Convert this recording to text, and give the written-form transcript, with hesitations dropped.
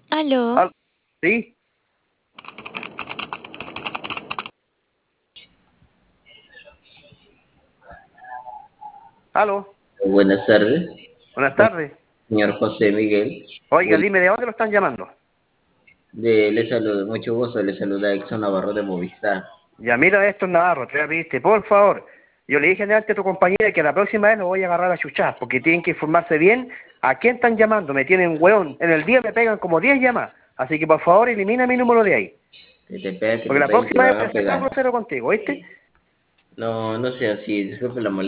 Aló, Al- ¿Sí? ¿Aló? Buenas tardes, Buenas con tardes. el señor José Miguel. Oiga, Will- dime, ¿de dónde lo están llamando? Le saludo, mucho gusto, le saluda Exxon Navarro de Movistar. Ya mira esto, Navarro, te voy a pedirte, por favor. Yo le dije antes a tu compañera que la próxima vez lo voy a agarrar a chuchar, porque tienen que informarse bien a quién están llamando. Me tienen hueón. En el día me pegan como 10 llamadas. Así que por favor elimina mi número de ahí. Que Porque te la peguen, te próxima vez van voy a a ser más pegar. grosero contigo, ¿viste? No, no sea así, disculpe la molestia.